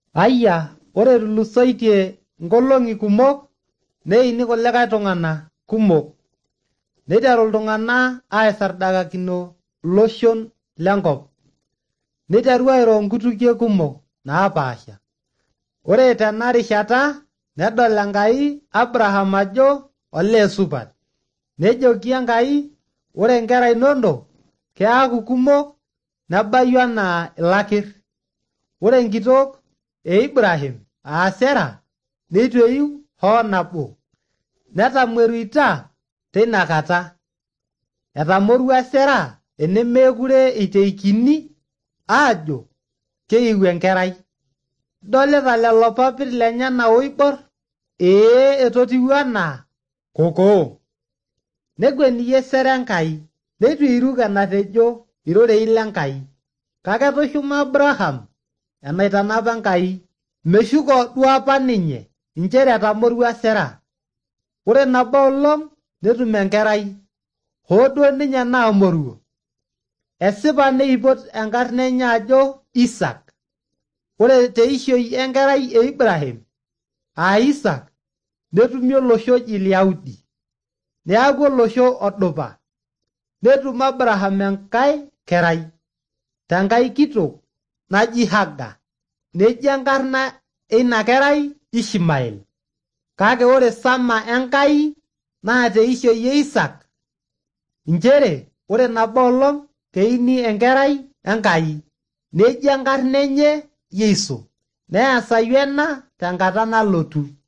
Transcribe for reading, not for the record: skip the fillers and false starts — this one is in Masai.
Ayia, ore etulusoitie nkolong'i kumok, neini kulikae tung'anak kumok. Neiteru iltung'anak aisardakakino iloshon lenkop. Neiteru airo nkutukie kumok naapaasha. Ore tena rishata nedol Enkai Abraham ajo olee supat. Nejoki Enkai, ore nkera inonok keaku kumok nebayu anaa ilakir. Ore enkitok e Ibrahim Sera neitu eiu hoo nabo. Netamueruita teina kata. Etamorua Sera enemeekure eiteikini aajo keiu enkerai. Idolita lelo papit lenyana oibor? Etotiu anaa kokoo. Nekwenie Sera Enkai, neitu eiruk enatejo irorei lenkai. Kake etushuma Abraham enaitanapa Enkai. Meshuko duo apa ninye, nchere etamorua Sera. Ore nabo olong' netum enkerai, hoo duo ninye naa moruo. Esipa neipot enkarna enye ajo Isak. Ore teishoi enkerai e Ibrahim, Isak, netumi olosho oji Liaudi. Neaku olosho odupa. Netum Abraham enkae kerai, tenkae kitok naji Haga. Neji enkarna eina kerai Ishmael. Kake ore sama Enkai naa teishoi e Isak, nchere ore nabo olong' keini enkerai Enkai, neji enkarna enye Yeiso. Neesayu ena tenkata nalotu.